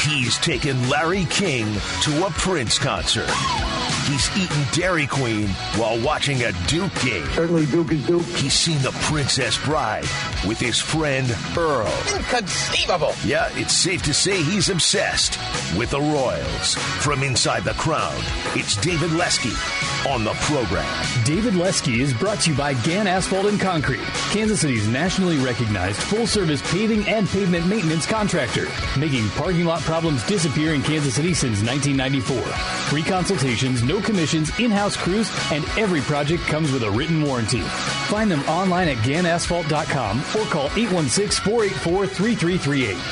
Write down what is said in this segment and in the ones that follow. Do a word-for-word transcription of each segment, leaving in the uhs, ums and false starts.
He's taken Larry King to a Prince concert. He's eaten Dairy Queen while watching a Duke game. Certainly Duke is Duke. He's seen The Princess Bride with his friend Earl. Inconceivable. Yeah, it's safe to say he's obsessed with the Royals. From inside the crown, it's David Leske on the program. David Leske is brought to you by Gann Asphalt and Concrete, Kansas City's nationally recognized full-service paving and pavement maintenance contractor, making parking lot problems disappear in Kansas City since nineteen ninety-four. Free consultations, no commissions, in-house crews, and every project comes with a written warranty. Find them online at gann asphalt dot com or call eight one six, four eight four, three three three eight.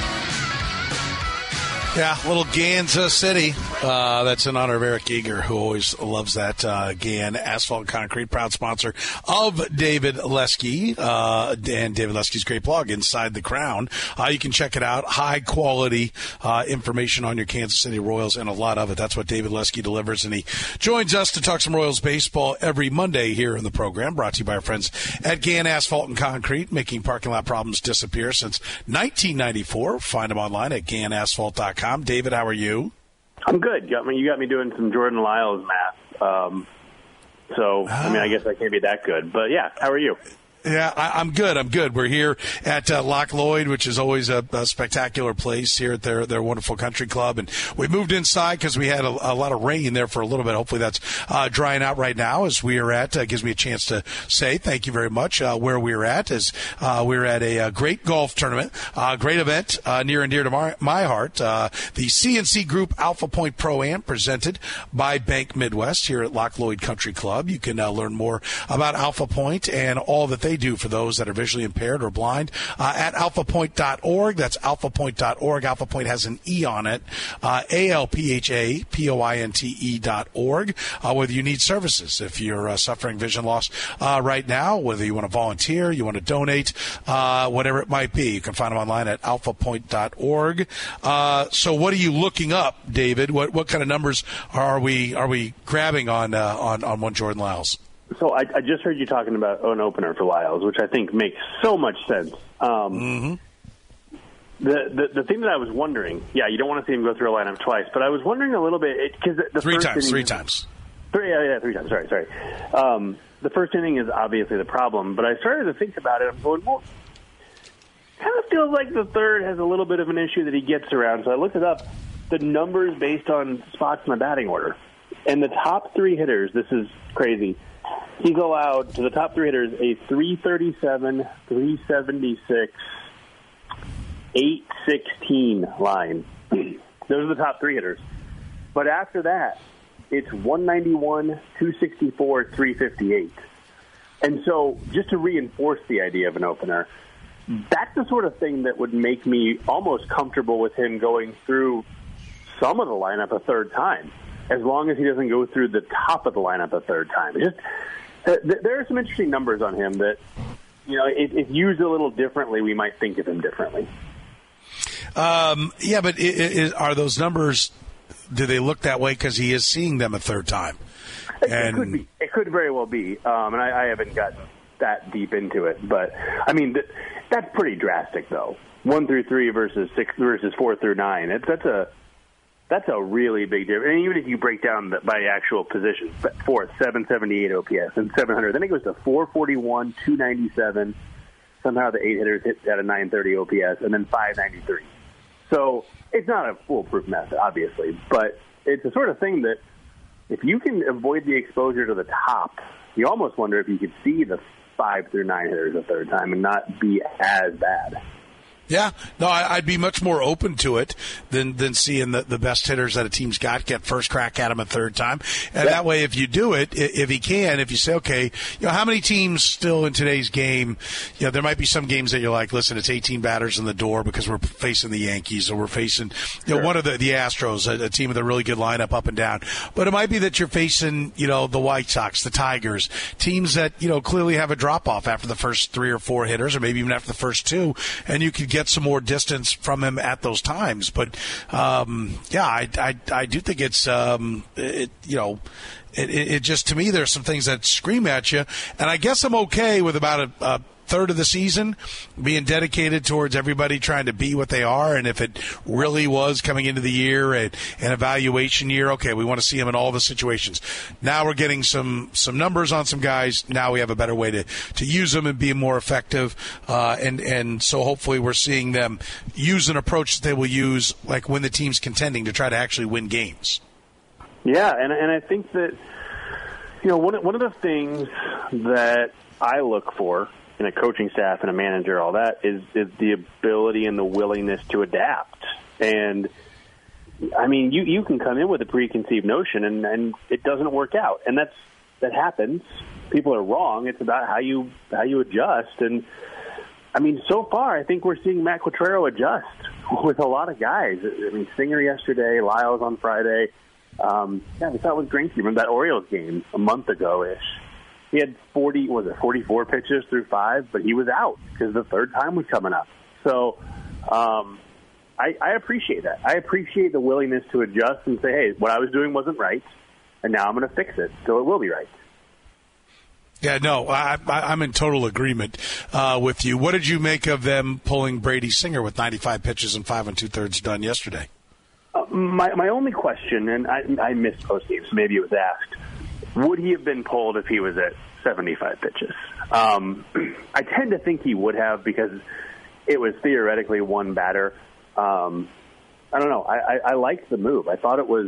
Yeah, little Kansas City. Uh, that's in honor of Eric Eager, who always loves that. Uh, Gann Asphalt and Concrete, proud sponsor of David Leske, uh, and David Leske's great blog, Inside the Crown. Uh, you can check it out. High quality uh, information on your Kansas City Royals, and a lot of it. That's what David Leske delivers, and he joins us to talk some Royals baseball every Monday here in the program, brought to you by our friends at Gann Asphalt and Concrete, making parking lot problems disappear since nineteen ninety-four. Find them online at gann asphalt dot com. David, how are you? I'm good. Got me, you got me doing some Jordan Lyles math. Um, so, I mean, I guess I can't be that good. But, yeah, how are you? Yeah, I, I'm good. I'm good. We're here at uh, Loch Lloyd, which is always a, a spectacular place here at their their wonderful country club. And we moved inside because we had a, a lot of rain there for a little bit. Hopefully that's uh, drying out right now as we are at. Uh, gives me a chance to say thank you very much. Uh, where we're at is uh, we're at a, a great golf tournament, uh, great event uh, near and dear to my, my heart. Uh, the C N C Group Alpha Point Pro-Am presented by Bank Midwest here at Loch Lloyd Country Club. You can uh, learn more about Alpha Point and all that they do for those that are visually impaired or blind uh, at alpha point dot org. That's alpha point dot org. Alpha Point has an E on it. Uh, A L P H A P O I N T E dot org. Uh, whether you need services, if you're uh, suffering vision loss uh, right now, whether you want to volunteer, you want to donate, uh, whatever it might be, you can find them online at alpha point dot org. Uh, so, what are you looking up, David? What what kind of numbers are we are we grabbing on uh, on on one Jordan Lyles? So I, I just heard you talking about an opener for Lyles, which I think makes so much sense. Um, mm-hmm. the, the the thing that I was wondering, yeah, you don't want to see him go through a lineup twice, but I was wondering a little bit because the three first times, inning, three times, three, yeah, yeah, three times. Sorry, sorry. Um, the first inning is obviously the problem, but I started to think about it. I'm going, well, kind of feels like the third has a little bit of an issue that he gets around. So I looked it up. The numbers based on spots in the batting order, and the top three hitters. This is crazy. He's allowed, to the top three hitters, a three thirty-seven, three seventy-six, eight sixteen line. Those are the top three hitters. But after that, it's one ninety-one, two sixty-four, three fifty-eight. And so, just to reinforce the idea of an opener, that's the sort of thing that would make me almost comfortable with him going through some of the lineup a third time, as long as he doesn't go through the top of the lineup a third time. Just uh, th- there are some interesting numbers on him that, you know, if, if used a little differently, we might think of him differently. Um, yeah, but it, it, are those numbers, do they look that way because he is seeing them a third time? It, and... it could be. It could very well be. Um, and I, I haven't gotten that deep into it. But, I mean, th- that's pretty drastic, though. One through three versus six versus four through nine. It's, that's a... That's a really big difference. And even if you break down the, by actual positions, fourth, seven seventy-eight O P S, and seven hundred, then it goes to four forty-one, two ninety-seven. Somehow the eight hitters hit at a nine thirty O P S, and then five ninety-three. So it's not a foolproof method, obviously, but it's the sort of thing that if you can avoid the exposure to the top, you almost wonder if you could see the five through nine hitters a third time and not be as bad. Yeah, no, I, I'd be much more open to it than than seeing the, the best hitters that a team's got get first crack at him a third time. And yeah. That way, if you do it, if he can, if you say, okay, you know, how many teams still in today's game, you know, there might be some games that you're like, listen, it's eighteen batters in the door because we're facing the Yankees or we're facing, you know, sure. one of the, the Astros, a, a team with a really good lineup up and down. But it might be that you're facing, you know, the White Sox, the Tigers, teams that, you know, clearly have a drop-off after the first three or four hitters or maybe even after the first two, and you could get some more distance from him at those times. But um, yeah, I, I I do think it's um, it, you know it, it just to me there's some things that scream at you, and I guess I'm okay with about a, a third of the season being dedicated towards everybody trying to be what they are. And if it really was coming into the year a, an evaluation year, okay, we want to see them in all the situations. Now we're getting some, some numbers on some guys. Now we have a better way to, to use them and be more effective. Uh, and, and so hopefully we're seeing them use an approach that they will use like when the team's contending to try to actually win games. Yeah, and and I think that, you know, one, one of the things that I look for in a coaching staff and a manager, all that, is, is the ability and the willingness to adapt. And, I mean, you, you can come in with a preconceived notion, and, and it doesn't work out. And that's that happens. People are wrong. It's about how you how you adjust. And, I mean, so far, I think we're seeing Matt Quatraro adjust with a lot of guys. I mean, Singer yesterday, Lyles on Friday. Um, yeah, we saw it with Greinke. Remember that Orioles game a month ago-ish? He had forty, was it forty-four pitches through five, but he was out because the third time was coming up. So um, I, I appreciate that. I appreciate the willingness to adjust and say, hey, what I was doing wasn't right, and now I'm going to fix it, so it will be right. Yeah, no, I, I, I'm in total agreement uh, with you. What did you make of them pulling Brady Singer with ninety-five pitches and five and two-thirds done yesterday? Uh, my my only question, and I, I missed post-game, so maybe it was asked, would he have been pulled if he was at seventy-five pitches? Um, I tend to think he would have because it was theoretically one batter. Um, I don't know. I, I, I liked the move. I thought it was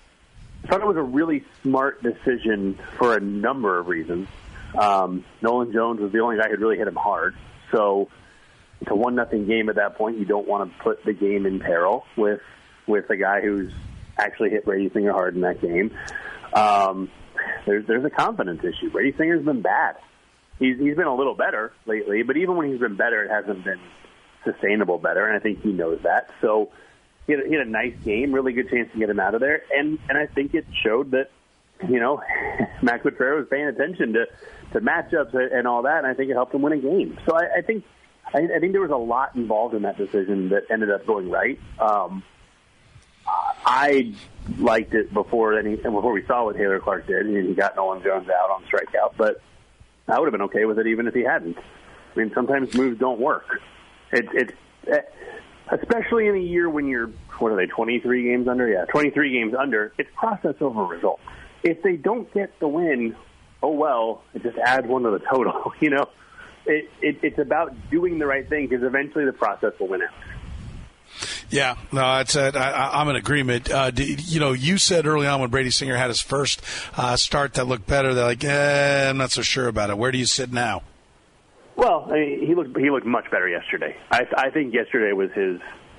I thought it was a really smart decision for a number of reasons. Um, Nolan Jones was the only guy who really hit him hard. So it's a one nothing game at that point. You don't want to put the game in peril with with a guy who's actually hit Brady Singer hard in that game. Um, there's there's a confidence issue. Brady Singer's been bad. He's he's been a little better lately, but even when he's been better, it hasn't been sustainable better, and I think he knows that. So he had, he had a nice game, really good chance to get him out of there, and and I think it showed that, you know, Matt Quatraro was paying attention to, to matchups and all that, and I think it helped him win a game. So I, I think I, I think there was a lot involved in that decision that ended up going right. Um, I liked it before any, before we saw what Taylor Clark did, and he got Nolan Jones out on strikeout, but I would have been okay with it even if he hadn't. I mean, sometimes moves don't work. It, it, especially in a year when you're, what are they, twenty-three games under? Yeah, twenty-three games under. It's process over results. If they don't get the win, oh well, it just adds one to the total. You know, it, it, it's about doing the right thing because eventually the process will win out. Yeah, no, it's a, I, I'm in agreement. Uh, you know, you said early on when Brady Singer had his first uh, start that looked better, they're like, eh, I'm not so sure about it. Where do you sit now? Well, I mean, he looked he looked much better yesterday. I, I think yesterday was his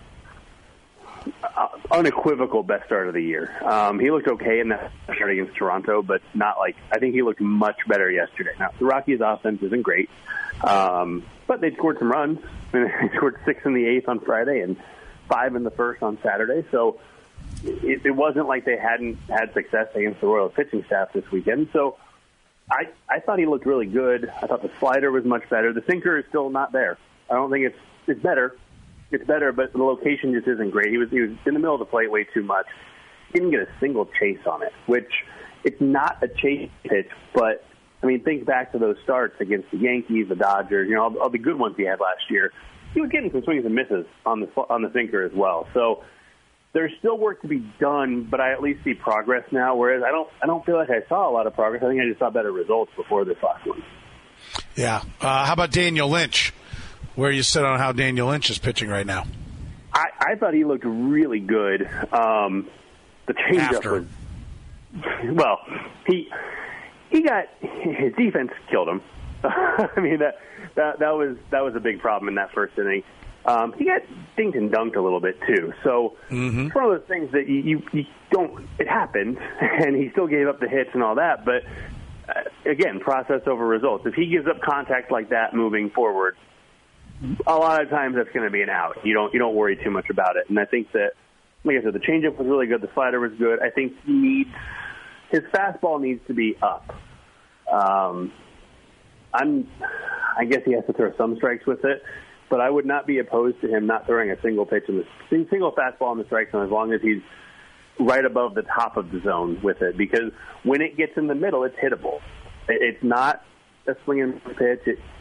uh, unequivocal best start of the year. Um, he looked okay in that start against Toronto, but not like I think he looked much better yesterday. Now, the Rockies' offense isn't great, um, but they scored some runs. I mean, they scored six in the eighth on Friday and five in the first on Saturday. So it, it wasn't like they hadn't had success against the Royals pitching staff this weekend. So I, I thought he looked really good. I thought the slider was much better. The sinker is still not there. I don't think it's it's better. It's better, but the location just isn't great. He was he was in the middle of the plate way too much. He didn't get a single chase on it, which it's not a chase pitch, but I mean, think back to those starts against the Yankees, the Dodgers, you know, all, all the good ones he had last year. He was getting some swings and misses on the on the sinker as well. So there's still work to be done, but I at least see progress now. Whereas I don't I don't feel like I saw a lot of progress. I think I just saw better results before this last one. Yeah. Uh, how about Daniel Lynch? Where you sit on how Daniel Lynch is pitching right now? I, I thought he looked really good. Um, the changeup After. was well. He he got his defense killed him. I mean that. That that was that was a big problem in that first inning. Um, he got dinged and dunked a little bit too. So mm-hmm. it's one of those things that you, you, you don't. It happened, and he still gave up the hits and all that. But uh, again, process over results. If he gives up contact like that moving forward, a lot of times that's going to be an out. You don't you don't worry too much about it. And I think that, like I said, the changeup was really good. The slider was good. I think he needs his fastball needs to be up. Um, I'm. I guess he has to throw some strikes with it, but I would not be opposed to him not throwing a single pitch in the single fastball in the strike zone as long as he's right above the top of the zone with it. Because when it gets in the middle, it's hittable. It's not a swinging pitch. It,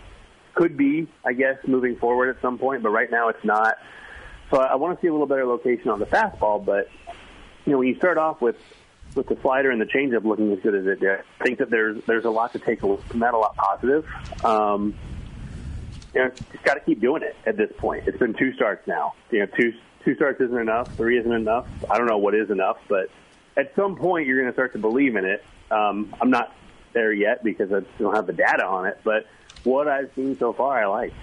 could be, I guess, moving forward at some point, but right now it's not. So I, I want to see a little better location on the fastball, but, you know, when you start off with, with the slider and the changeup looking as good as it did, I think that there's there's a lot to take away from that, a lot positive. Um, you know, just got to keep doing it at this point. It's been two starts now. You know, two two starts isn't enough. Three isn't enough. I don't know what is enough, but at some point you're going to start to believe in it. Um, I'm not there yet because I don't have the data on it, but what I've seen so far, I like.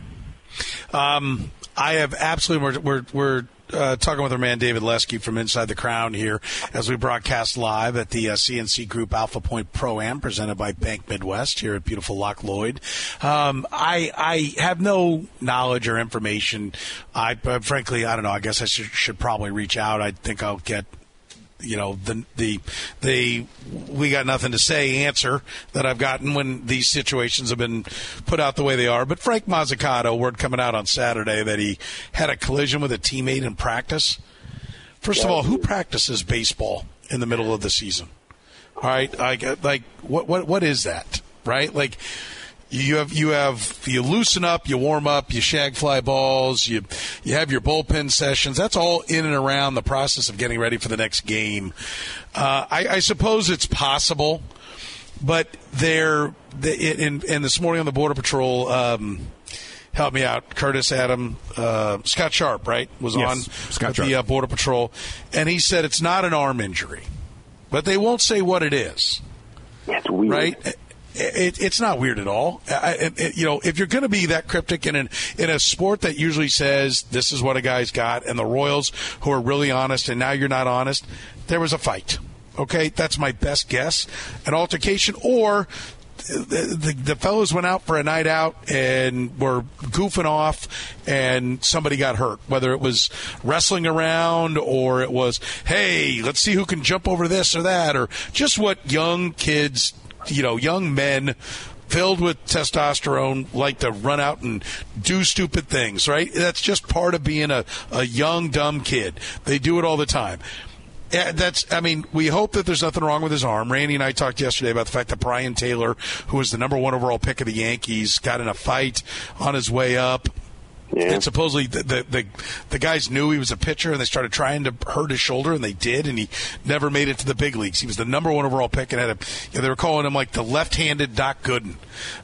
Um, I have absolutely. We're we're, we're uh, talking with our man David Lesky from Inside the Crown here as we broadcast live at the uh, C N C Group Alpha Point Pro-Am presented by Bank Midwest here at beautiful Loch Lloyd. Um, I I have no knowledge or information. I uh, frankly I don't know. I guess I should, should probably reach out. I think I'll get. You know, the, the, the, we got nothing to say answer that I've gotten when these situations have been put out the way they are. But Frank Mazzucato, word coming out on Saturday that he had a collision with a teammate in practice. First yeah. of all, who practices baseball in the middle of the season? All right. Like, like what, what, what is that? Right? Like, You have you have you loosen up, you warm up, you shag fly balls, you you have your bullpen sessions. That's all in and around the process of getting ready for the next game. Uh, I, I suppose it's possible, but there. And and this morning on the Border Patrol, um, help me out, Curtis, Adam, uh, Scott Sharp, right, was yes, on Scott with Sharp. the uh, Border Patrol, and he said it's not an arm injury, but they won't say what it is. That's weird, right? It, it's not weird at all. I, it, it, you know, if you're going to be that cryptic in an, in a sport that usually says this is what a guy's got, and the Royals who are really honest, and now you're not honest, there was a fight. Okay, that's my best guess. An altercation, or the, the, the fellows went out for a night out and were goofing off, and somebody got hurt. Whether it was wrestling around, or it was, hey, let's see who can jump over this or that, or just what young kids. You know, young men filled with testosterone like to run out and do stupid things, right? That's just part of being a, a young, dumb kid. They do it all the time. That's, I mean, we hope that there's nothing wrong with his arm. Randy and I talked yesterday about the fact that Brian Taylor, who was the number one overall pick of the Yankees, got in a fight on his way up. Yeah. And supposedly the, the the the guys knew he was a pitcher, and they started trying to hurt his shoulder, and they did, and he never made it to the big leagues. He was the number one overall pick, and had a, you know, they were calling him like the left-handed Doc Gooden,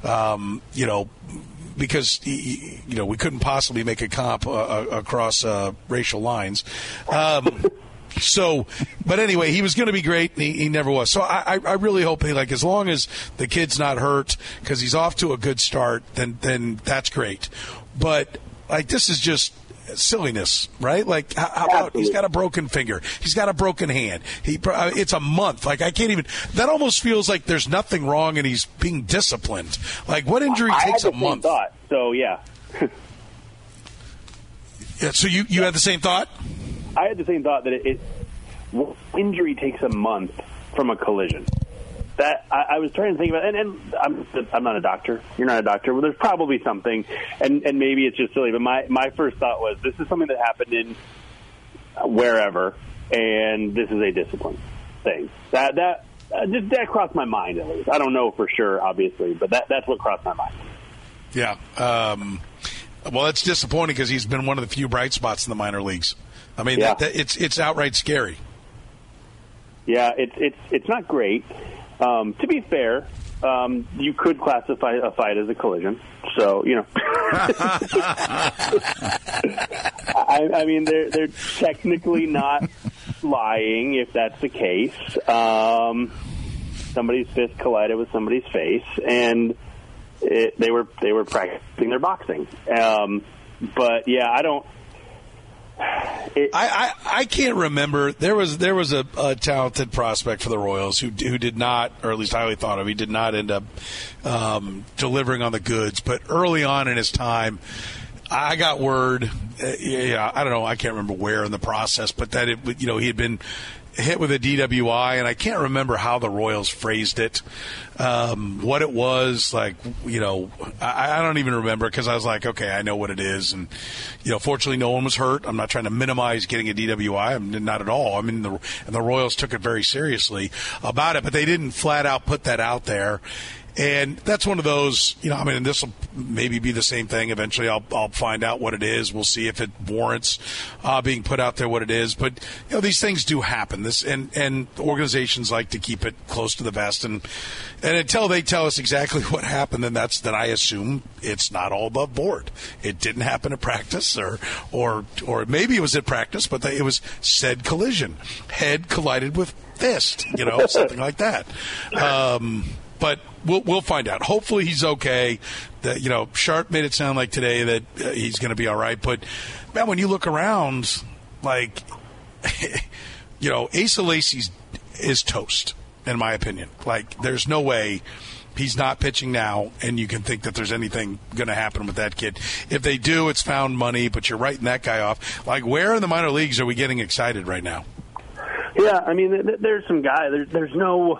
um, you know, because he, you know we couldn't possibly make a comp uh, across uh, racial lines. Um, So, but anyway, he was going to be great, and he, he never was. So I, I really hope, he, like, as long as the kid's not hurt, because he's off to a good start, then then that's great. But, like, this is just silliness, right? Like, how, how about he's got a broken finger, he's got a broken hand. He, it's a month. Like, I can't even. That almost feels like there's nothing wrong, and he's being disciplined. Like, what injury I takes had a the month? Same thought. So yeah. yeah. So you you had the same thought? I had the same thought that it, it injury takes a month from a collision. That I, I was trying to think about, and, and I'm I'm not a doctor. You're not a doctor. Well, there's probably something, and, and maybe it's just silly. But my, my first thought was, this is something that happened in wherever, and this is a discipline thing. That that uh, just that crossed my mind at least. I don't know for sure, obviously, but that that's what crossed my mind. Yeah. Um, well, that's disappointing because he's been one of the few bright spots in the minor leagues. I mean, yeah. that, that, it's it's outright scary. Yeah, it's it's it's not great. Um, to be fair, um, you could classify a fight as a collision. So, you know, I, I mean, they're they're technically not lying if that's the case. Um, somebody's fist collided with somebody's face, and it, they were they were practicing their boxing. Um, but yeah, I don't. It, I, I I can't remember. There was there was a, a talented prospect for the Royals who who did not, or at least highly thought of, he did not end up um, delivering on the goods. But early on in his time, I got word. Uh, yeah, I don't know. I can't remember where in the process, but that it, you know, he had been hit with a D W I, and I can't remember how the Royals phrased it, um, what it was. Like, you know, I, I don't even remember because I was like, okay, I know what it is. And, you know, fortunately no one was hurt. I'm not trying to minimize getting a D W I. I'm not at all. I mean, the, and the Royals took it very seriously about it, but they didn't flat out put that out there. And that's one of those, you know, I mean, this will maybe be the same thing. Eventually I'll, I'll find out what it is. We'll see if it warrants uh, being put out there what it is. But, you know, these things do happen. This and, and organizations like to keep it close to the vest. And, and until they tell us exactly what happened, then that's then I assume it's not all above board. It didn't happen at practice, or or or maybe it was at practice, but it was said collision. Head collided with fist, you know, something like that. Um, but we'll we'll find out. Hopefully he's okay. That, you know, Sharp made it sound like today that uh, he's going to be all right. But, man, when you look around, like, you know, Asa Lacy's is toast, in my opinion. Like, there's no way he's not pitching now, and you can think that there's anything going to happen with that kid. If they do, it's found money, but you're writing that guy off. Like, where in the minor leagues are we getting excited right now? Yeah, I mean, there's some guy. There's, there's no,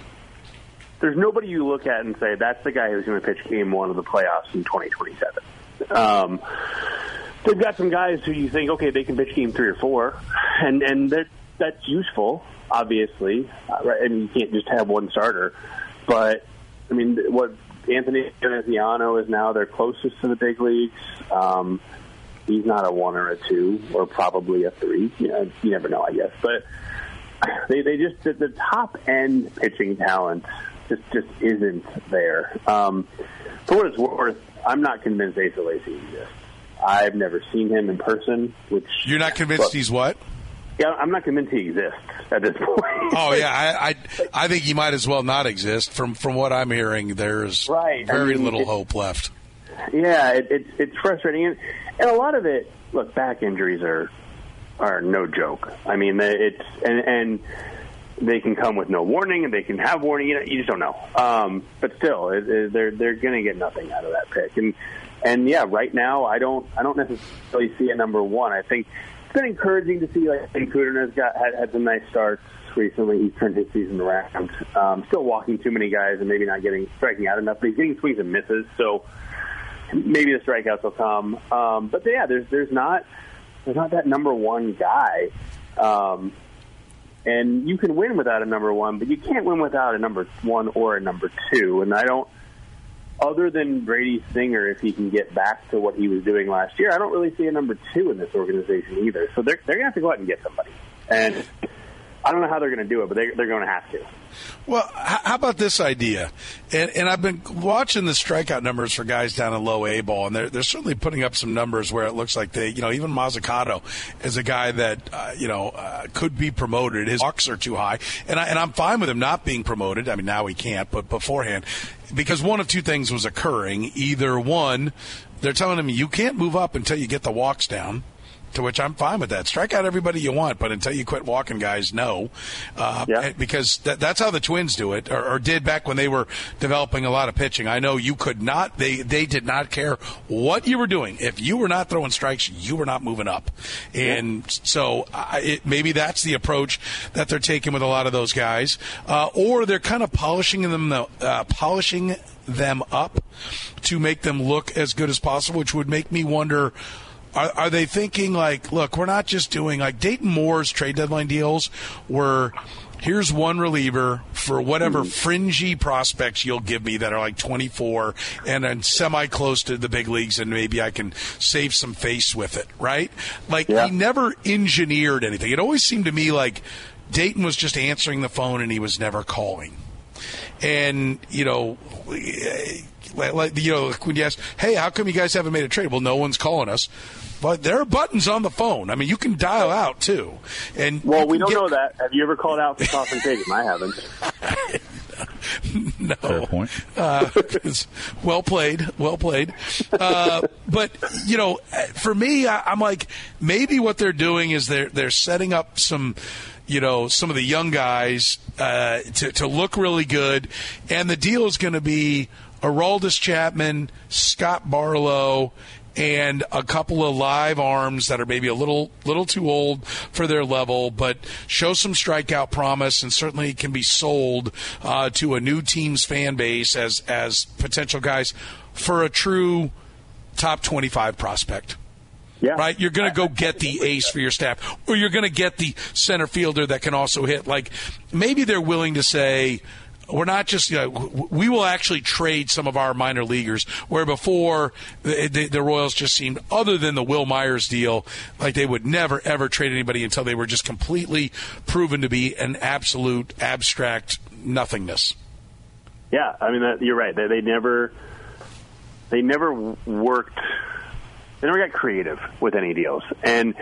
there's nobody you look at and say that's the guy who's going to pitch Game One of the playoffs in twenty twenty-seven. Um, they've got some guys who you think, okay, they can pitch Game Three or Four, and and that that's useful, obviously. Uh, right? And you can't just have one starter, but I mean, what Anthony Veneziano is now their closest to the big leagues. Um, he's not a one or a two, or probably a three. You know, you never know, I guess, but. They they just the, the top end pitching talent just just isn't there. Um, for what it's worth, I'm not convinced Asa Lacy exists. I've never seen him in person. Which you're not convinced but, he's what? Yeah, I'm not convinced he exists at this point. Oh yeah, I, I I think he might as well not exist. From from what I'm hearing, there's right. very I mean, little it, hope left. Yeah, it, it's it's frustrating, and, and a lot of it. Look, back injuries are. are no joke. I mean, it's and, and they can come with no warning, and they can have warning. You know, you just don't know. Um, but still, it, it, they're they're going to get nothing out of that pick. And and yeah, right now, I don't I don't necessarily see a number one. I think it's been encouraging to see like Cudern has got had, had some nice starts recently. He's turned his season around. Um, still walking too many guys and maybe not getting striking out enough, but he's getting swings and misses. So maybe the strikeouts will come. Um, but yeah, there's there's not. There's not that number one guy. Um, and you can win without a number one, but you can't win without a number one or a number two. And I don't, other than Brady Singer, if he can get back to what he was doing last year, I don't really see a number two in this organization either. So they're, they're going to have to go out and get somebody. And I don't know how they're going to do it, but they, they're going to have to. Well, how about this idea? And, and I've been watching the strikeout numbers for guys down in low A ball, and they're, they're certainly putting up some numbers where it looks like they, you know, even Mazzucato is a guy that, uh, you know, uh, could be promoted. His walks are too high, and, I, and I'm fine with him not being promoted. I mean, now he can't, but beforehand, because one of two things was occurring. Either one, they're telling him you can't move up until you get the walks down. To which I'm fine with that. Strike out everybody you want, but until you quit walking guys, no. Uh, yeah. Because that, that's how the Twins do it, or, or did back when they were developing a lot of pitching. I know you could not, they, they did not care what you were doing. If you were not throwing strikes, you were not moving up. And yeah. so I, it, maybe that's the approach that they're taking with a lot of those guys. Uh, or they're kind of polishing them, uh, polishing them up to make them look as good as possible, which would make me wonder, Are, are they thinking like, look, we're not just doing like Dayton Moore's trade deadline deals where here's one reliever for whatever fringy prospects you'll give me that are like twenty-four and then semi close to the big leagues, and maybe I can save some face with it, right? Like yeah. He never engineered anything. It always seemed to me like Dayton was just answering the phone and he was never calling. And, you know, like, you know, when you ask, hey, how come you guys haven't made a trade? Well, no one's calling us. But there are buttons on the phone. I mean, you can dial out, too. And well, we don't get... know that. Have you ever called out for Coffin Stadium? I haven't. No. Fair point. Uh, well played. Well played. Uh, but, you know, for me, I, I'm like, maybe what they're doing is they're they're setting up some – you know, some of the young guys uh, to, to look really good. And the deal is going to be Aroldis Chapman, Scott Barlow, and a couple of live arms that are maybe a little little too old for their level, but show some strikeout promise and certainly can be sold uh, to a new team's fan base as, as potential guys for a true top twenty-five prospect. Yeah. Right? You're going to go get the ace for your staff, or you're going to get the center fielder that can also hit. Like, maybe they're willing to say, we're not just, you know, we will actually trade some of our minor leaguers, where before the, the, the Royals just seemed, other than the Will Myers deal, like they would never, ever trade anybody until they were just completely proven to be an absolute abstract nothingness. Yeah, I mean, that, you're right. They, they never they never worked, they never got creative with any deals. And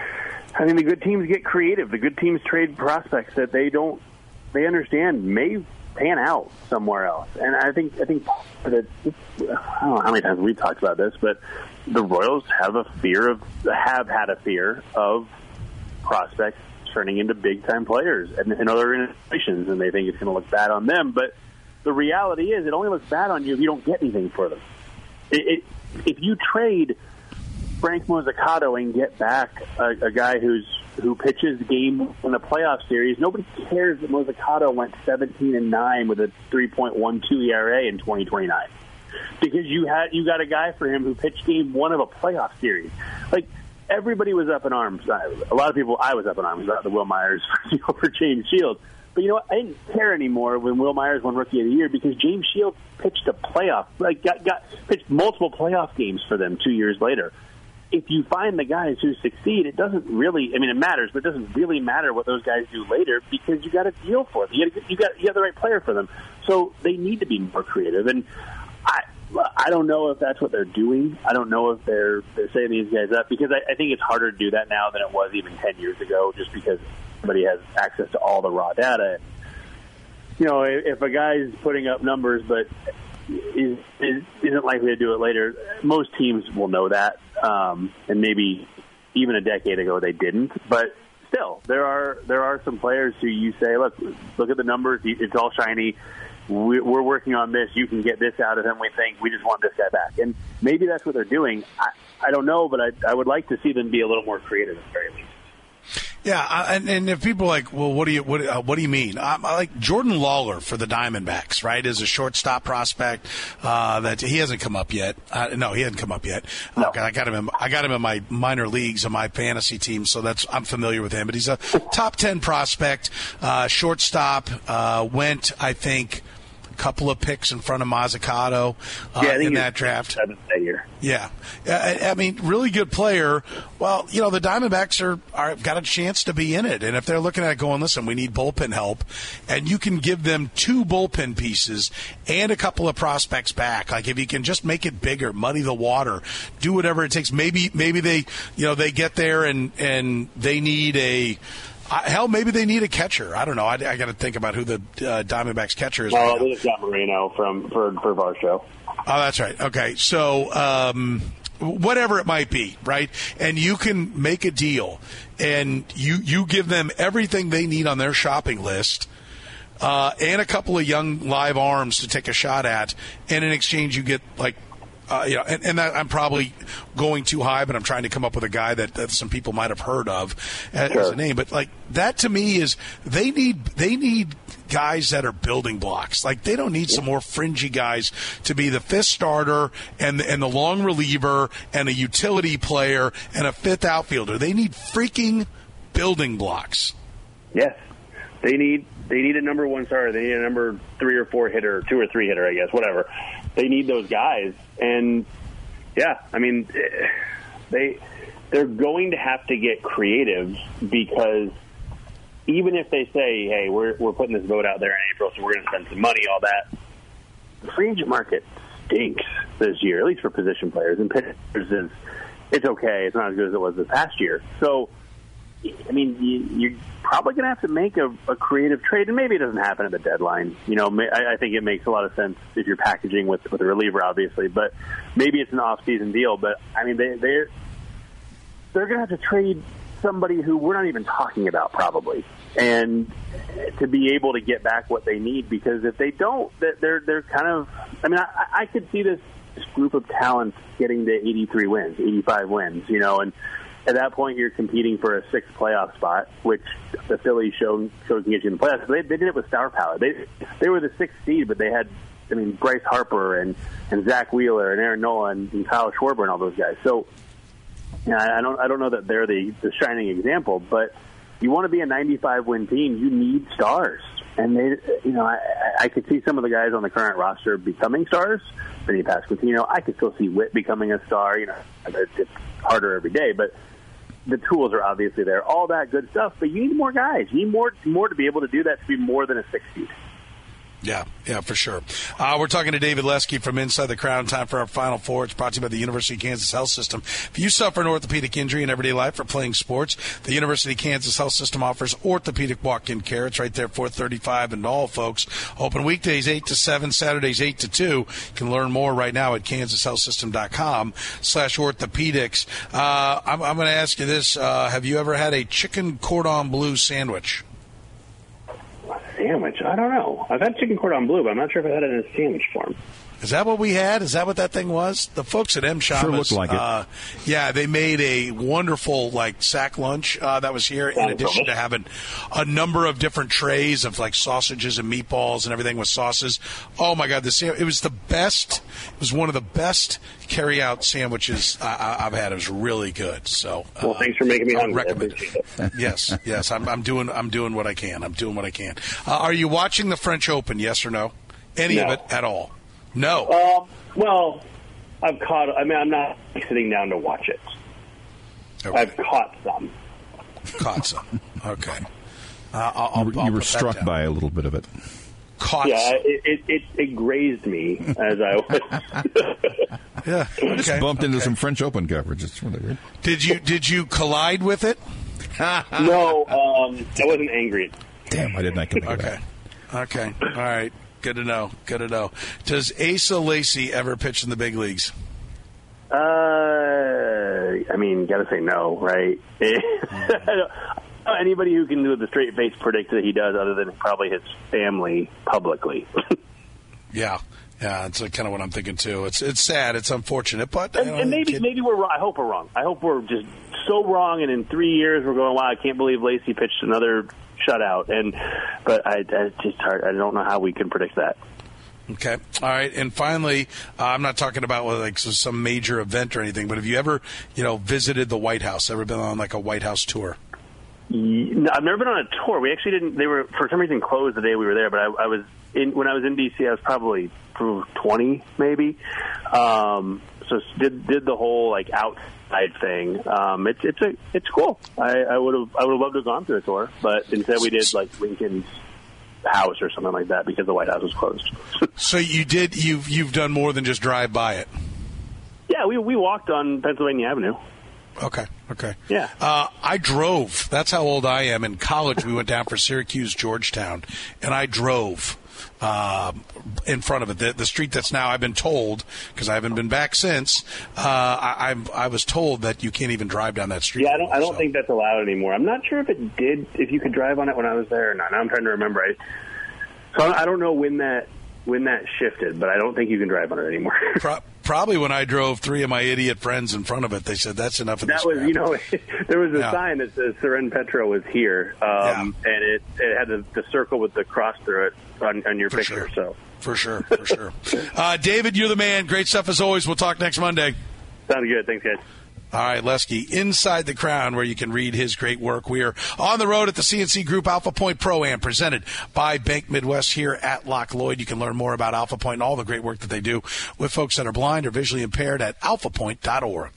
I mean, the good teams get creative. The good teams trade prospects that they don't, they understand may pan out somewhere else. And I think I think that, I don't know how many times we've talked about this, but the Royals have a fear of have had a fear of prospects turning into big time players and, and other institutions, and they think it's going to look bad on them. But the reality is, it only looks bad on you if you don't get anything for them. It, it, if you trade Frank Mozzicato and get back a, a guy who's who pitches game in the playoff series, nobody cares that Mozzicato went seventeen and nine with a three point one two E R A in twenty twenty-nine, because you had you got a guy for him who pitched game one of a playoff series. Like, everybody was up in arms. A lot of people, I was up in arms about the Will Myers for James Shields. But you know what? I didn't care anymore when Will Myers won Rookie of the Year, because James Shields pitched a playoff, like got, got pitched multiple playoff games for them two years later. If you find the guys who succeed, it doesn't really, I mean, it matters, but it doesn't really matter what those guys do later, because you got a deal for them. You got, you got, you got the right player for them. So they need to be more creative. And I, I don't know if that's what they're doing. I don't know if they're they're setting these guys up, because I, I think it's harder to do that now than it was even ten years ago, just because everybody has access to all the raw data. You know, if a guy's putting up numbers but is, is, isn't likely to do it later, most teams will know that. Um, and maybe even a decade ago they didn't. But still, there are there are some players who you say, look, look at the numbers. It's all shiny. We're working on this. You can get this out of him. We think we just want this guy back. And maybe that's what they're doing. I, I don't know, but I, I would like to see them be a little more creative at the very least. Yeah, and, and if people are like, well, what do you what, uh, what do you mean? I, I like Jordan Lawler for the Diamondbacks, right? As a shortstop prospect, uh, that he hasn't come up yet. Uh, no, he hasn't come up yet. No. Uh, I got him. In, I got him in my minor leagues on my fantasy team, so that's I'm familiar with him. But he's a top ten prospect, uh, shortstop. Uh, went, I think, couple of picks in front of Mozzicato uh, yeah, in that draft. That year. Yeah. I, I mean, really good player. Well, you know, the Diamondbacks are, are got a chance to be in it. And if they're looking at it going, listen, we need bullpen help, and you can give them two bullpen pieces and a couple of prospects back. Like, if you can just make it bigger, muddy the water, do whatever it takes. Maybe maybe they, you know, they get there and, and they need a – Uh, hell, maybe they need a catcher. I don't know. I, I got to think about who the uh, Diamondbacks catcher is. Well, right they just got Moreno from for for Varsho. Oh, that's right. Okay, so um, whatever it might be, right? And you can make a deal, and you you give them everything they need on their shopping list, uh, and a couple of young live arms to take a shot at, and in exchange you get like. Uh, you know, and, and that, I'm probably going too high, but I'm trying to come up with a guy that, that some people might have heard of as, sure. as a name. But like that to me is they need they need guys that are building blocks. Like, they don't need some more fringy guys to be the fifth starter and and the long reliever and a utility player and a fifth outfielder. They need freaking building blocks. Yes, they need they need a number one starter. They need a number three or four hitter, two or three hitter, I guess, whatever. They need those guys. And, yeah, I mean, they, they're going to have to get creative, because even if they say, hey, we're we're putting this vote out there in April, so we're going to spend some money, all that, the free agent market stinks this year, at least for position players. And pitchers is, it's okay. It's not as good as it was this past year. So, I mean, you, you're probably going to have to make a, a creative trade, and maybe it doesn't happen at the deadline. You know, I, I think it makes a lot of sense if you're packaging with, with a reliever, obviously, but maybe it's an off-season deal. But, I mean, they, they're, they're going to have to trade somebody who we're not even talking about, probably, and to be able to get back what they need, because if they don't, they're, they're kind of – I mean, I, I could see this group of talents getting to eighty-three wins, eighty-five wins, you know, and – at that point, you're competing for a sixth playoff spot, which the Phillies showed, showed can get you in the playoffs. They, they did it with star power. They they were the sixth seed, but they had, I mean, Bryce Harper and, and Zach Wheeler and Aaron Nola and, and Kyle Schwarber and all those guys. So, you know, I don't I don't know that they're the, the shining example, but you want to be a ninety-five win team, you need stars. and they, you know, I, I could see some of the guys on the current roster becoming stars. Vinny Pasquantino, I could still see Witt becoming a star. You know, it's harder every day, but the tools are obviously there. All that good stuff, but you need more guys. You need more, more to be able to do that, to be more than a six seed. Yeah, yeah, for sure. Uh, we're talking to David Lesky from Inside the Crown. Time for our Final Four. It's brought to you by the University of Kansas Health System. If you suffer an orthopedic injury in everyday life or playing sports, the University of Kansas Health System offers orthopedic walk-in care. It's right there, four thirty-five and all, folks. Open weekdays eight to seven, Saturdays eight to two. You can learn more right now at kansas health system dot com slash orthopedics. Uh, I'm, I'm going to ask you this. Uh, have you ever had a chicken cordon bleu sandwich? Sandwich? I don't know. I've had chicken cordon bleu, but I'm not sure if I had it in a sandwich form. Is that what we had? Is that what that thing was? The folks at M. Shamas, sure looked like it. Uh, yeah, they made a wonderful like sack lunch uh, that was here. In addition to having a number of different trays of like sausages and meatballs and everything with sauces. Oh my God, this it was the best. It was one of the best carry-out sandwiches I, I've had. It was really good. So, well, uh, thanks for making me I hungry. recommend it. Yes, yes, I'm, I'm doing. I'm doing what I can. I'm doing what I can. Uh, are you watching the French Open? Yes or no? Any no. of it at all? No. Um, well, I've caught. I mean, I'm not sitting down to watch it. Okay. I've caught some. Caught some. Okay. Uh, I'll, I'll, you were, I'll you were put that struck down. by a little bit of it. Caught. Yeah, some. it, it, it, it grazed me as I was. Yeah. I just Okay. bumped into Okay. some French Open coverage. It's whatever. Did you did you collide with it? No, um, I wasn't angry. Damn, I did not think of Okay. that. Okay. All right. Good to know. Good to know. Does Asa Lacy ever pitch in the big leagues? Uh, I mean, gotta say no, right? I don't- Anybody who can do the straight face predict that he does, other than probably his family publicly. Yeah. Yeah, that's kind of what I'm thinking too. It's it's sad. It's unfortunate, but and, you know, and maybe kid- maybe we're wrong. I hope we're wrong. I hope we're just so wrong, and in three years we're going, wow, I can't believe Lacy pitched another shutout. And but I, I just hard. I don't know how we can predict that. Okay. All right. And finally, uh, I'm not talking about well, like so some major event or anything, but have you ever, you know, visited the White House? Ever been on like a White House tour? No, I've never been on a tour. We actually didn't. They were for some reason closed the day we were there. But I, I was in when I was in D C. I was probably twenty, maybe. Um, so did did the whole like outside thing. Um, it's it's a it's cool. I, I would have I would have loved to have gone through a tour, but instead we did like Lincoln's house or something like that because the White House was closed. So you did you've you've done more than just drive by it. Yeah, we we walked on Pennsylvania Avenue. Okay. Okay. Yeah. Uh, I drove. That's how old I am. In college, we went down for Syracuse, Georgetown, and I drove uh, in front of it. The, the street that's now, I've been told, because I haven't been back since, uh, I, I, I was told that you can't even drive down that street. Yeah, I don't. I don't so. think that's allowed anymore. I'm not sure if it did, if you could drive on it when I was there or not. Now I'm trying to remember. I, so I don't know when that when that shifted, but I don't think you can drive on it anymore. Pro- probably when I drove three of my idiot friends in front of it, they said that's enough of this. That was, crap. you know, there was a Yeah. sign that says Seren Petro was here, um, and it it had the, the circle with the cross through it on, on your For picture. sure. So For sure, for sure. Uh, David, you're the man. Great stuff as always. We'll talk next Monday. sounds good. Thanks, guys. All right, Lesky, Inside the Crown, where you can read his great work. We are on the road at the C N C Group Alpha Point Pro-Am, presented by Bank Midwest here at Lock Lloyd. You can learn more about Alpha Point and all the great work that they do with folks that are blind or visually impaired at alpha point dot org.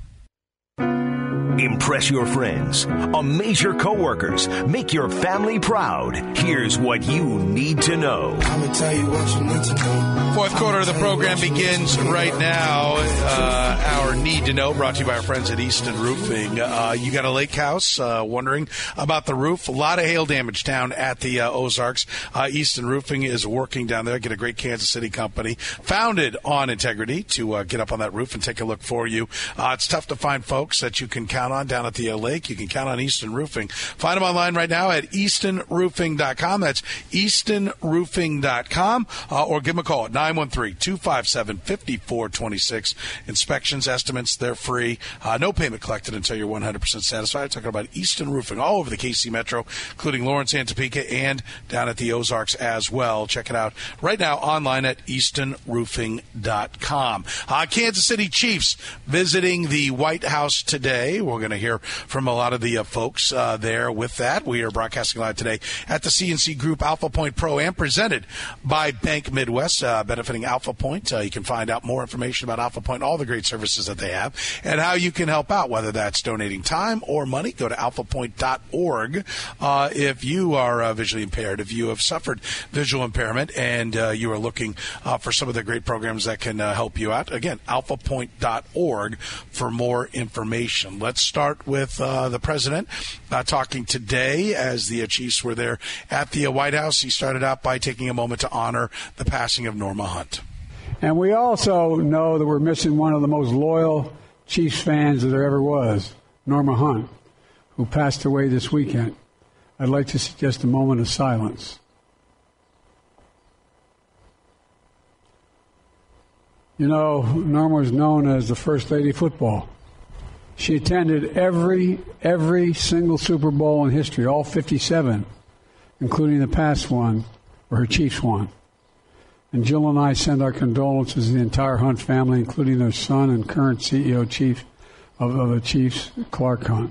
Impress your friends, amaze your coworkers, make your family proud. Here's what you need to know. I'ma tell you what you need to know. Fourth quarter of the program begins right now. Uh, our Need to Know, brought to you by our friends at Easton Roofing. Uh, you got a lake house, uh, wondering about the roof. A lot of hail damage down at the uh, Ozarks. Uh, Easton Roofing is working down there. Get a great Kansas City company, founded on integrity, to uh, get up on that roof and take a look for you. Uh, it's tough to find folks that you can count on down at the uh, lake. You can count on Easton Roofing. Find them online right now at easton roofing dot com. That's easton roofing dot com. Uh, or give them a call at nine one three, two five seven, five four two six. Inspections, estimates, they're free. Uh, no payment collected until you're one hundred percent satisfied. I'm talking about Easton Roofing all over the K C Metro, including Lawrence and Topeka, and down at the Ozarks as well. Check it out right now online at easton roofing dot com. Uh, Kansas City Chiefs visiting the White House today. We're We're going to hear from a lot of the uh, folks uh, there with that. We are broadcasting live today at the C N C Group Alpha Point Pro and presented by Bank Midwest, uh, benefiting Alpha Point. Uh, you can find out more information about Alpha Point, all the great services that they have, and how you can help out, whether that's donating time or money. Go to alpha point dot org. Uh, if you are uh, visually impaired, if you have suffered visual impairment and uh, you are looking uh, for some of the great programs that can uh, help you out, again, alpha point dot org for more information. Let's start with uh, the president uh, talking today as the uh, Chiefs were there at the uh, White House. He started out by taking a moment to honor the passing of Norma Hunt. And we also know that we're missing one of the most loyal Chiefs fans that there ever was, Norma Hunt, who passed away this weekend. I'd like to suggest a moment of silence. You know, Norma was known as the First Lady of Football. She attended every every single Super Bowl in history, all fifty-seven, including the past one, where her Chiefs won. And Jill and I send our condolences to the entire Hunt family, including their son and current C E O chief of, of the Chiefs, Clark Hunt.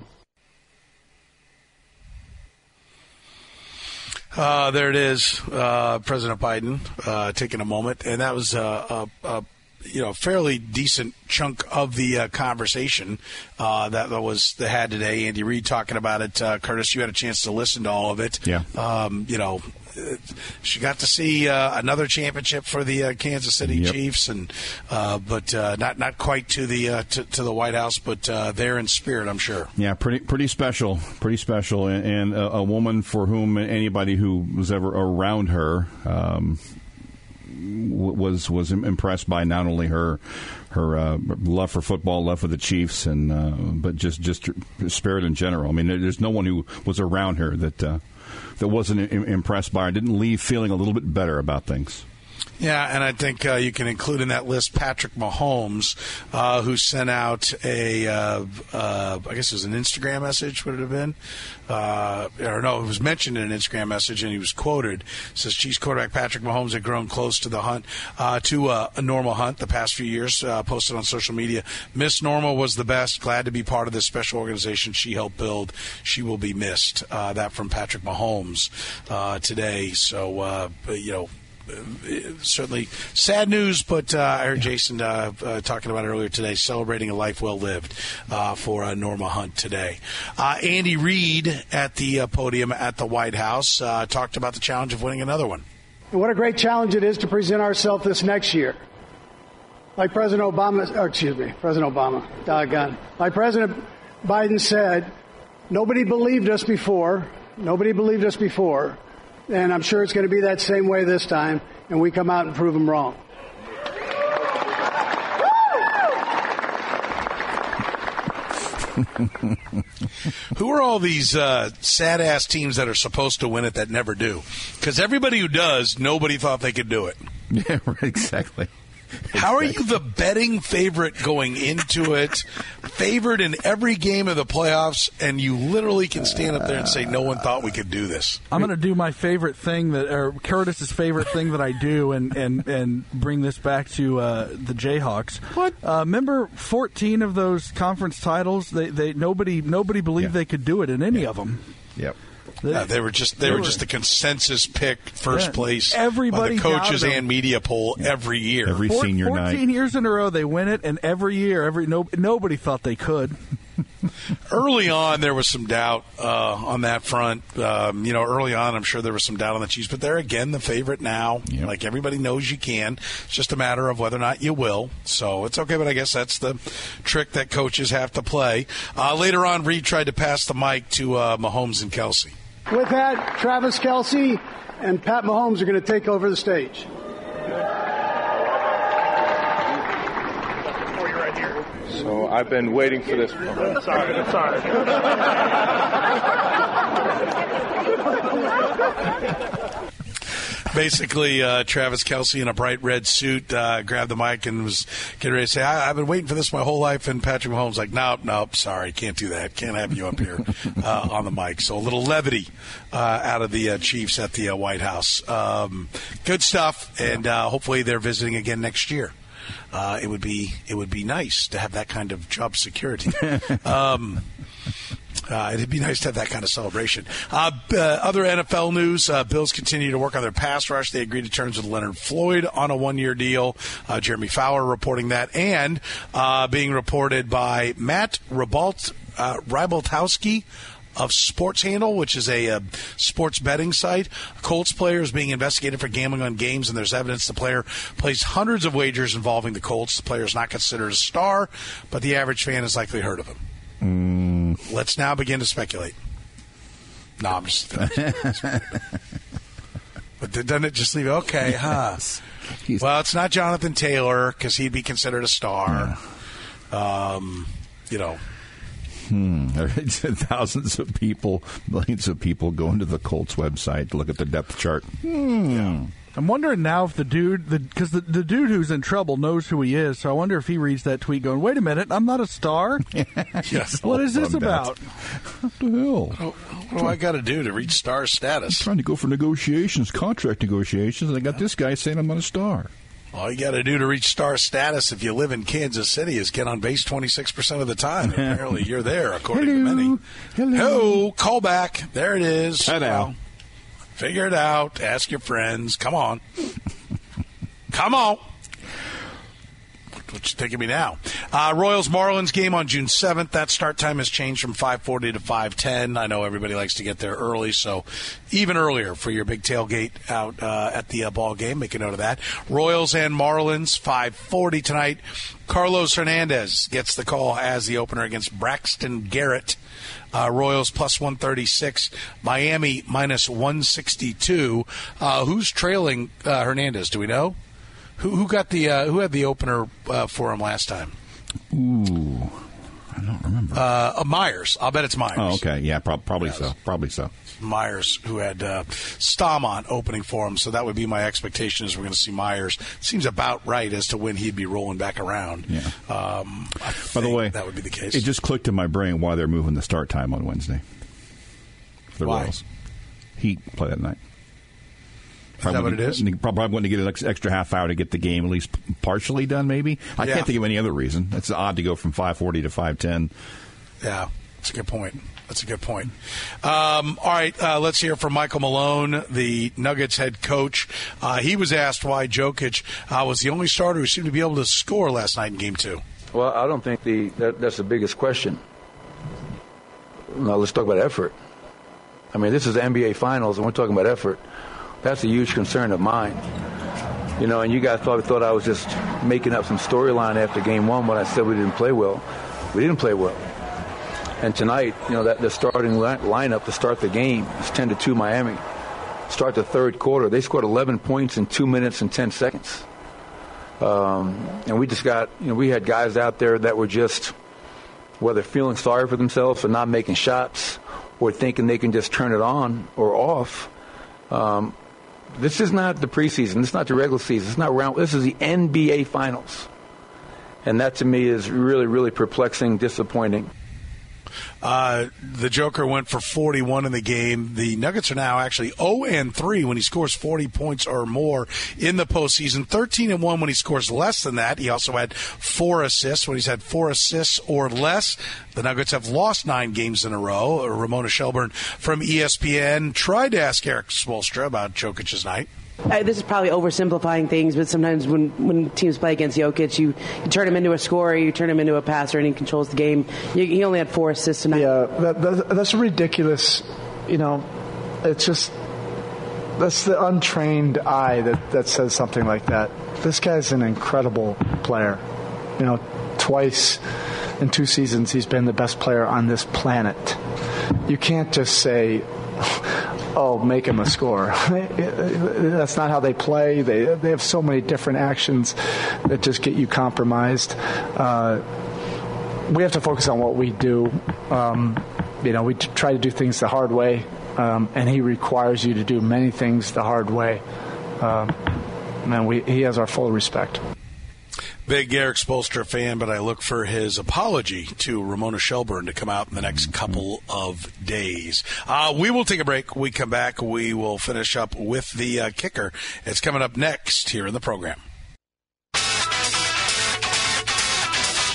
Uh, there it is, uh, President Biden uh, taking a moment, and that was uh, a, a you know fairly decent chunk of the uh, conversation uh, that was that had today. Andy Reid talking about it. Uh, Curtis, you had a chance to listen to all of it. Yeah. Um, you know. She got to see uh, another championship for the uh, Kansas City yep. Chiefs, and uh, but uh, not not quite to the uh, to, to the White House, but uh, there in spirit, I'm sure. Yeah, pretty pretty special, pretty special, and, and a, a woman for whom anybody who was ever around her um, was was impressed by not only her her uh, love for football, love for the Chiefs, and uh, but just just spirit in general. I mean, there's no one who was around her that. Uh, that wasn't impressed by her, didn't leave feeling a little bit better about things. Yeah, and I think uh, you can include in that list Patrick Mahomes, uh, who sent out a, uh, uh, I guess it was an Instagram message, would it have been? Uh, or no, it was mentioned in an Instagram message, and he was quoted. It says, Chiefs quarterback Patrick Mahomes had grown close to the Hunt, uh, to uh, a Norma Hunt the past few years, uh, posted on social media. Miss Norma was the best. Glad to be part of this special organization she helped build. She will be missed. Uh, that from Patrick Mahomes uh, today. So, uh, you know, certainly sad news, but uh, I heard Jason uh, uh, talking about it earlier today, celebrating a life well lived uh, for uh, Norma Hunt today. Uh, Andy Reid at the uh, podium at the White House uh, talked about the challenge of winning another one. And what a great challenge it is to present ourselves this next year. Like President Obama, oh, excuse me, President Obama, doggone. Like President Biden said, nobody believed us before. Nobody believed us before. And I'm sure it's going to be that same way this time, and we come out and prove them wrong. Who are all these uh, sad-ass teams that are supposed to win it that never do? Because everybody who does, nobody thought they could do it. Yeah, right, exactly. How are you the betting favorite going into it, favored in every game of the playoffs, and you literally can stand up there and say, no one thought we could do this? I'm going to do my favorite thing, that, or Curtis's favorite thing that I do, and, and, and bring this back to uh, the Jayhawks. What? Uh, remember fourteen of those conference titles? They, they nobody nobody believed yeah. they could do it in any yeah. of them. Yep. Yeah, they were just they, they were, were just the consensus pick, first yeah, place everybody by the coaches and media poll yeah. every year. Every Four, senior fourteen night. fourteen years in a row they win it, and every year, every no, nobody thought they could. Early on, there was some doubt uh, on that front. Um, you know, early on, I'm sure there was some doubt on the Chiefs, but they're again the favorite now. Yep. Like everybody knows you can. It's just a matter of whether or not you will. So it's okay, but I guess that's the trick that coaches have to play. Uh, later on, Reid tried to pass the mic to uh, Mahomes and Kelsey. With that, Travis Kelce and Pat Mahomes are going to take over the stage. So I've been waiting for this. I'm sorry, I'm sorry. Basically, uh, Travis Kelce in a bright red suit uh, grabbed the mic and was getting ready to say, I- I've been waiting for this my whole life. And Patrick Mahomes like, nope, nope, sorry, can't do that. Can't have you up here uh, on the mic. So a little levity uh, out of the uh, Chiefs at the uh, White House. Um, good stuff, and uh, hopefully they're visiting again next year. uh, it would be it would be nice to have that kind of job security. um, Uh, it'd be nice to have that kind of celebration. Uh, uh, other N F L news, uh, Bills continue to work on their pass rush. They agreed to terms with Leonard Floyd on a one-year deal. Uh, Jeremy Fowler reporting that. And uh, being reported by Matt Ribalt, uh, Rybaltowski of Sports Handle, which is a uh, sports betting site. Colts player is being investigated for gambling on games, and there's evidence the player placed hundreds of wagers involving the Colts. The player is not considered a star, but the average fan has likely heard of him. Mm. Let's now begin to speculate. No, I'm just. But doesn't it just leave? Okay, huh? Well, it's not Jonathan Taylor because he'd be considered a star. Yeah. Um, you know. Hmm. Thousands of people, millions of people go into the Colts website to look at the depth chart. Hmm. Yeah. I'm wondering now if the dude, because the, the, the dude who's in trouble knows who he is, so I wonder if he reads that tweet going, wait a minute, I'm not a star? Yes. What is this about? What the hell? What, what do I got to do to reach star status? I'm trying to go for negotiations, contract negotiations, and I got this guy saying I'm not a star. All you got to do to reach star status if you live in Kansas City is get on base twenty-six percent of the time. Apparently you're there, according Hello. to many. Hello. Hello. Call back. There it is. Hello. Well, figure it out. Ask your friends. Come on. Come on. What you think of me now? Uh, Royals-Marlins game on June seventh. That start time has changed from five forty to five ten. I know everybody likes to get there early, so even earlier for your big tailgate out uh, at the uh, ball game. Make a note of that. Royals and Marlins, five forty tonight. Carlos Hernandez gets the call as the opener against Braxton Garrett. Uh, Royals plus one thirty-six. Miami minus one sixty-two. Uh, who's trailing uh, Hernandez? Do we know? Who, who got the uh, who had the opener uh, for him last time? Ooh, I don't remember. Uh, uh, Myers. I'll bet it's Myers. Oh, okay. Yeah, pro- probably yes. so. Probably so. Myers, who had uh, Stamont opening for him, so that would be my expectation is we're going to see Myers. Seems about right as to when he'd be rolling back around. Yeah. Um, I By the way, that would be the case. It just clicked in my brain why they're moving the start time on Wednesday for the Why? Royals. Heat play that night. Is that what it is? Probably want to get an extra half hour to get the game at least partially done, maybe. I Yeah. can't think of any other reason. It's odd to go from five forty to five ten. Yeah, that's a good point. That's a good point. Um, all right, uh, let's hear from Michael Malone, the Nuggets head coach. Uh, he was asked why Jokic uh, was the only starter who seemed to be able to score last night in Game Two. Well, I don't think the that, that's the biggest question. Now, let's talk about effort. I mean, this is the N B A Finals, and we're talking about effort. That's a huge concern of mine. You know, and you guys probably thought I was just making up some storyline after Game One when I said we didn't play well. We didn't play well. And tonight, you know, that the starting li- lineup to start the game is ten to two Miami. Start the third quarter, they scored eleven points in two minutes and ten seconds. Um, and we just got, you know, we had guys out there that were just, whether feeling sorry for themselves for not making shots or thinking they can just turn it on or off. Um, this is not the preseason. This is not the regular season. It's not round. This is the N B A Finals. And that to me is really, really perplexing, disappointing. Uh, the Joker went for forty-one in the game. The Nuggets are now actually oh and three when he scores forty points or more in the postseason. thirteen and one when he scores less than that. He also had four assists when he's had four assists or less. The Nuggets have lost nine games in a row. Ramona Shelburne from E S P N tried to ask Eric Spoelstra about Jokic's night. Uh, this is probably oversimplifying things, but sometimes when, when teams play against Jokic, you, you turn him into a scorer, you turn him into a passer, and he controls the game. You, he only had four assists tonight. Yeah, that, that, that's ridiculous. You know, it's just that's the untrained eye that, that says something like that. This guy's an incredible player. You know, twice in two seasons he's been the best player on this planet. You can't just say, oh, make him a scorer. That's not how they play. They they have so many different actions that just get you compromised. Uh, we have to focus on what we do. Um, you know, we try to do things the hard way, um, and he requires you to do many things the hard way. Um, and we, he has our full respect. Big Eric Spoelstra fan, but I look for his apology to Ramona Shelburne to come out in the next couple of days. Uh, we will take a break. We come back. We will finish up with the uh, kicker. It's coming up next here in the program.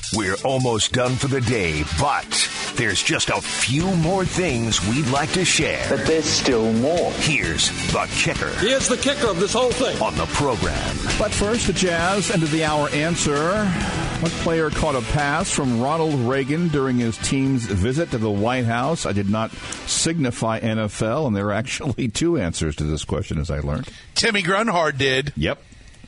We're almost done for the day, but there's just a few more things we'd like to share. But there's still more. Here's the kicker. Here's the kicker of this whole thing. On the program. But first, the Jazz end of the hour answer. What player caught a pass from Ronald Reagan during his team's visit to the White House? I did not signify N F L, and there are actually two answers to this question, as I learned. Timmy Grunhard did. Yep.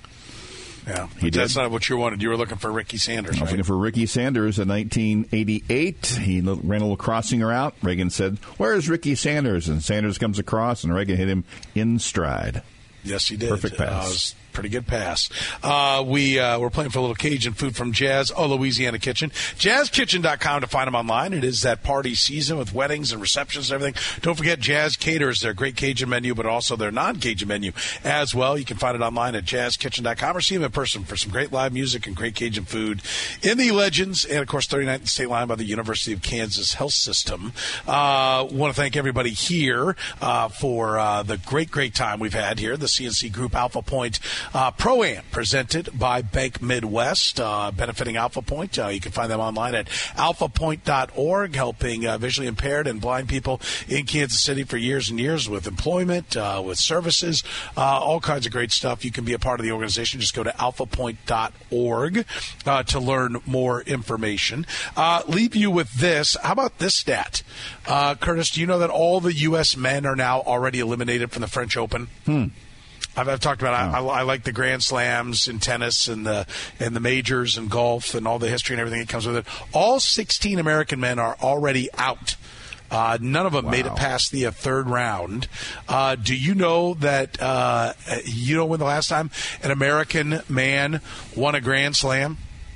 Yeah, he did. That's not what you wanted. You were looking for Ricky Sanders, I was right? looking for Ricky Sanders in nineteen eighty-eight. He ran a little crossing route. Reagan said, "Where is Ricky Sanders?" And Sanders comes across, and Reagan hit him in stride. Yes, he did. Perfect pass. Uh, it was pretty good pass. Uh, we, uh, we're playing for a little Cajun food from Jazz, oh, Louisiana Kitchen. jazz kitchen dot com to find them online. It is that party season with weddings and receptions and everything. Don't forget Jazz caters their great Cajun menu, but also their non-Cajun menu as well. You can find it online at jazz kitchen dot com or see them in person for some great live music and great Cajun food in the Legends and, of course, thirty-ninth State Line by the University of Kansas Health System. Uh, want to thank everybody here uh, for uh, the great, great time we've had here. The C N C Group Alpha Point Uh, Pro-Am, presented by Bank Midwest, uh, benefiting Alpha Point. Uh, you can find them online at alpha point dot org, helping uh, visually impaired and blind people in Kansas City for years and years with employment, uh, with services, uh, all kinds of great stuff. You can be a part of the organization. Just go to alpha point dot org uh, to learn more information. Uh, leave you with this. How about this stat? Uh, Curtis, do you know that all the U S men are now already eliminated from the French Open? Hmm. I've, I've talked about I, I, I like the Grand Slams in tennis and the and the majors and golf and all the history and everything that comes with it. All sixteen American men are already out. Uh, none of them wow. made it past the uh, third round. Uh, do you know that uh, you know when the last time an American man won a Grand Slam?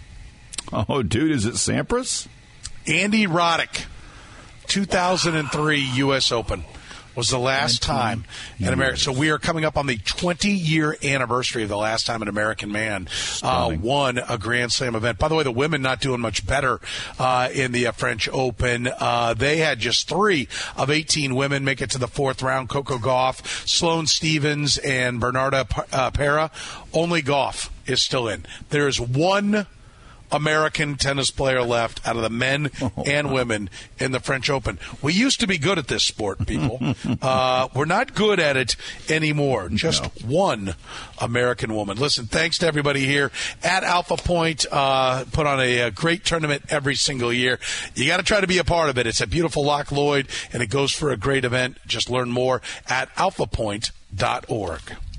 Oh, dude, is it Sampras? Andy Roddick, two thousand three U S Open. Was the last time in America. So we are coming up on the twenty-year anniversary of the last time an American man uh, won a Grand Slam event. By the way, the women not doing much better uh, in the uh, French Open. Uh, they had just three of eighteen women make it to the fourth round. Coco Gauff, Sloane Stephens, and Bernarda uh, Pera. Only Gauff is still in. There is one American tennis player left out of the men and women in the French Open. We used to be good at this sport, people. Uh, we're not good at it anymore. Just no. one American woman. Listen, thanks to everybody here at Alpha Point. Uh, put on a, a great tournament every single year. You got to try to be a part of it. It's a beautiful Loch Lloyd, and it goes for a great event. Just learn more at alpha point dot org.